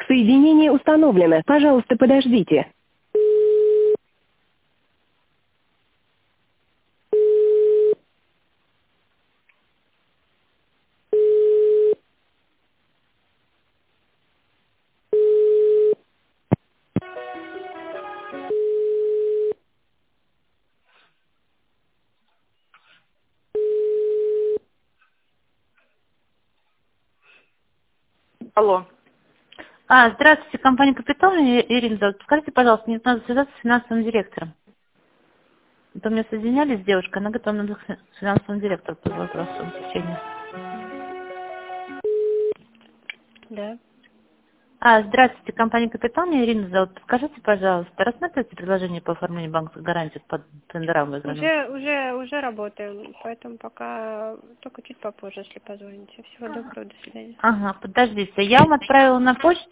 Соединение установлено. Пожалуйста, подождите. Алло. Здравствуйте, компания «Капитал», меня Ирина зовут. Скажите, пожалуйста, мне надо связаться с финансовым директором. Это меня соединяли с девушкой, она говорит, вам надо с финансовым директором по вопросу обучения. Да. Здравствуйте, компания «Капитал», меня Ирина зовут. Скажите, пожалуйста, рассматриваете предложение по оформлению банковской гарантии под тендерам выигранным? Уже работаем, поэтому пока только чуть попозже, если позволите. Всего доброго, до свидания. Подождите, я вам отправила на почту